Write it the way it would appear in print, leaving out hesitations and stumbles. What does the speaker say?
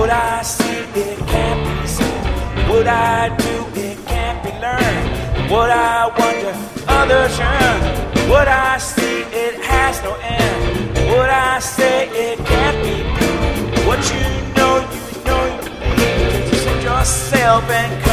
What I see, it can't be seen. What I do, it can't be learned. What I wonder, others yearn. What I see, it has no end. What I say, it can't be proved. What you know, you believe. Just set yourself and